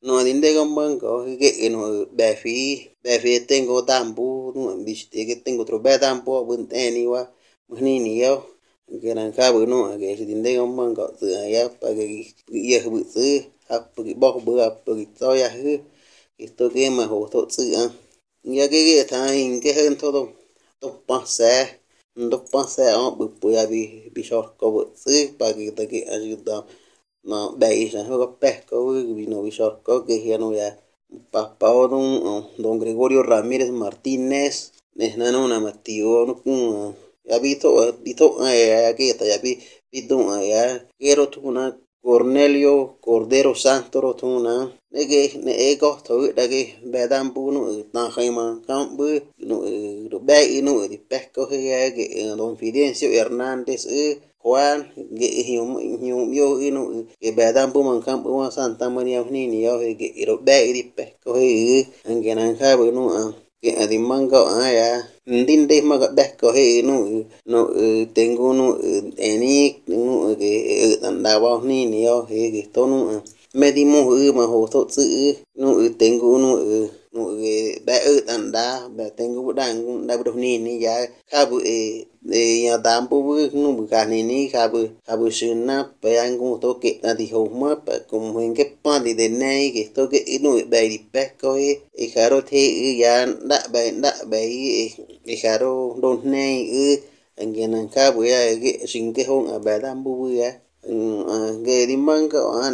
no dinde gomban ko ge no be fi tengo tambu no biste que tengo otro be tampo bun eni wa ni yo que nan ka bu no que dinde gomban ko tu ya pa que ye bu tu ap que bo bu ap que to ya hu esto que ma ho to tu ya que ta in que hen todo to pase o bu pu ya bi shor ko bu tu pa que ta que ayuda no dai sa ho pesco vino visorco que ya no ya papá don Gregorio Ramírez Martínez nesnano una matio no ya vito aquí está ya vito ya quiero tu una Cornelio Cordero Santos tu una ne ego to da que bedan bunu na jaima cambu no be no di pesco ya que don Fidencio Hernández Juan yo ino que bedan bu man campo wa Santa María ni yo que iro be di pesco ange nan ka bu no que adimanga ya ndinde maga pesco no tengo no eni no que andaba ni yo que to no medimo ma ho to tsu no tengo no ba anda ba tengo dan da bu ni ya ka bu ya dam bu no bu ka ni ka bu sina pe an gu to que na di ho ma pa como en que pa de nei que to que no ba di pe ko jaro the ya da ba e jaro don nei en que nan ka bu ya que sin que hon ba dam bu ya ge di man ka